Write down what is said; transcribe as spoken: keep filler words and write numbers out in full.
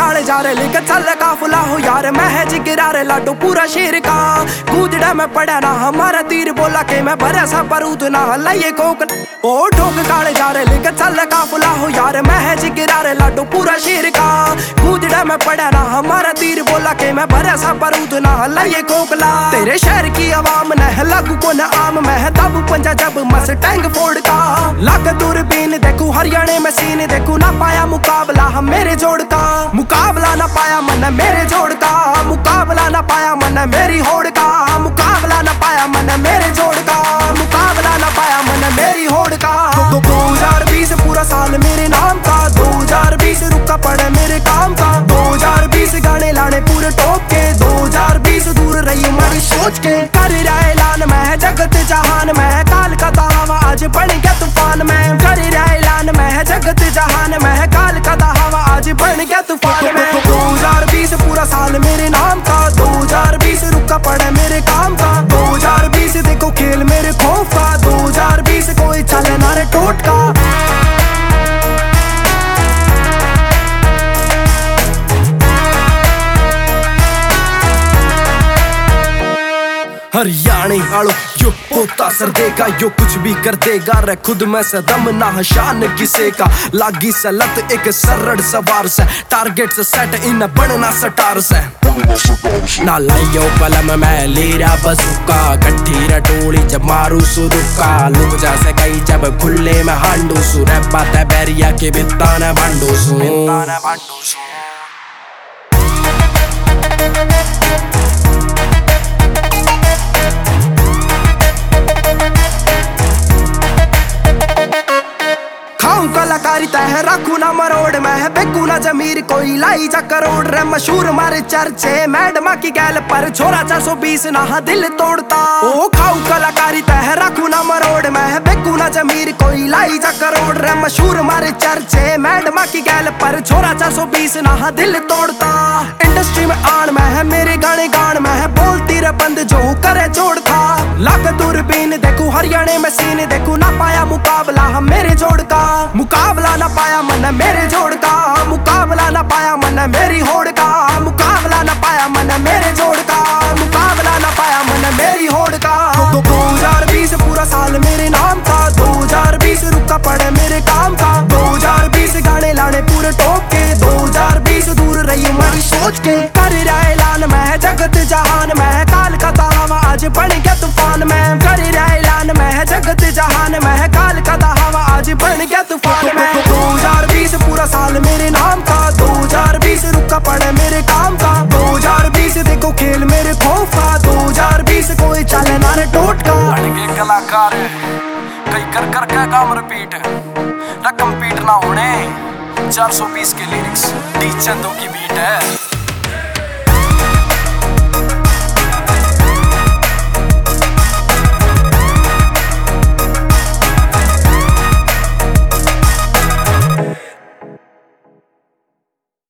काले जा रे लेकर चल काफिला हो यार, मैं है जिगरा रे लाडो पूरा शेर का। गूंजड़ा में पड़ा ना हमारा तीर, बोला के मैं भरा सा बारूद ना हलाइए कोक। ओ ठोक काले जा रे लेकर चल काफिला हो यार, मैं है जिगरा रे लाडो पूरा शेर का। गूंजड़ा में पड़ा ना हमारा तीर, बोला के मैं भरा सा बारूद ना हलाइए कोकला। तेरे शहर की आवाम न लागू को न आम, मैं तब पंजा जब मस्टैंग फोर्ड का। लाख दूरबीन देखूं हरियाणे में सीन देखूं, ना पाया मुकाबला हम मेरे जोड़ का। मुकाबला ना पाया मन मेरे जोड़ का, मुकाबला ना पाया मन मेरी होड़ का। मुकाबला ना पाया मन मेरे जोड़ का, मुकाबला ना पाया मन मेरी होड़ का। दो हजार बीस पूरा साल मेरे नाम का, दो हजार बीस रुका पड़े मेरे काम का। दो हजार बीस गाने लाने पूरे टॉप के, दो हजार बीस दूर रही हमारी सोच के। कर रहा ऐलान मैं जगत जहान में, काल का दावा आज बन गया तूफान में। कर रहा ऐलान मैं जगत जहान में, काल का दावा आज बन गया तूफान में। दो हजार बीस पूरा साल मेरे नाम का, दो हजार बीस रुका पड़े मेरे काम का। दो हजार बीस देखो खेल मेरे खौफ का, दो हजार बीस कोई चले ना रे टोटका। हरियाणे आलो यो होता सर देगा, यो कुछ भी कर देगा रे खुद में से दम ना शान किसे का। लागी सलत एक सरड़ सवार से, टारगेट से सेट इन बनना सटार से। ना लाइयो कलम में लीरा बसुका, कट्ठी रटोली जब मारू सुरुका। लुक जा से कई जब खुले में हांडू सु, रे पाते बैरिया के बित्ता ने भांडू सु। कलाकारिता है रखू ना मरोड़ में, बेकू ना जमीर कोई लाई जा करोड़ रे। मशहूर मारे चर्चे मैडमा की गैल पर, छोरा चार सौ बीस ना दिल तोड़ता। ओ खाऊ कलाकारिता है रखू ना मरोड़ में, बेकू ना जमीर कोई लाई जा करोड़ रे। मशहूर मारे चर्चे मैडमा की गैल पर, छोरा चार सौ बीस ना दिल तोड़ता। इंडस्ट्री में आन में है मेरे गाने गान में है, बोलती रे बंद जो करे जोड़ था। लाख दूरबीन देखूं हरियाणे में सीन देखूं, ना पाया मुकाबला हम मेरे जोड़ का। मुकाबला ना पाया मन मेरे जोड़ का, मुकाबला ना पाया मन मेरी होड़ का। मुकाबला ना पाया मन मेरे जोड़ का, मुकाबला ना पाया मन मेरी होड़ का। दो हजार बीस पूरा साल मेरे नाम का, दो हजार बीस रुका पड़े मेरे काम का। दो हजार बीस गाने लाने पूरे टॉप के, दो हजार बीस दूर रही हमारी सोच के। कर रहा ऐलान मैं जगत जहान में, काल का दावा आज बन गया तूफान में। कर रहा ऐलान मैं जगत जहान में, काल का दावा आज बन गया तूफान में। दो हजार बीस पूरा साल मेरे नाम का, दो हजार बीस रुका पड़े मेरे काम का। दो हजार बीस देखो खेल मेरे खौफ का, दो हजार बीस कोई चले ना रे टोटका। लड़के कलाकार कई कर कर के काम रिपीट ना कम्पीट ना होने। चार सौ बीस के लिरिक्स डी चंदो की बीट है।